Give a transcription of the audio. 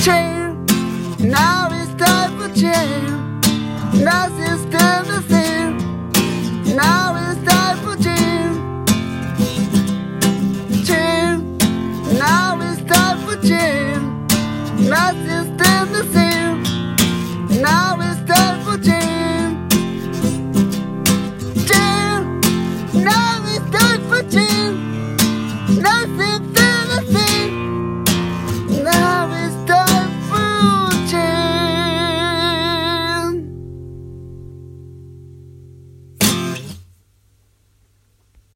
Change, now it's time for change. Nothing's still the same. Now it's time for change. Change, now it's time for change. Nothing's still the same. Now it's time for change. Change, now it's time for change. Nothing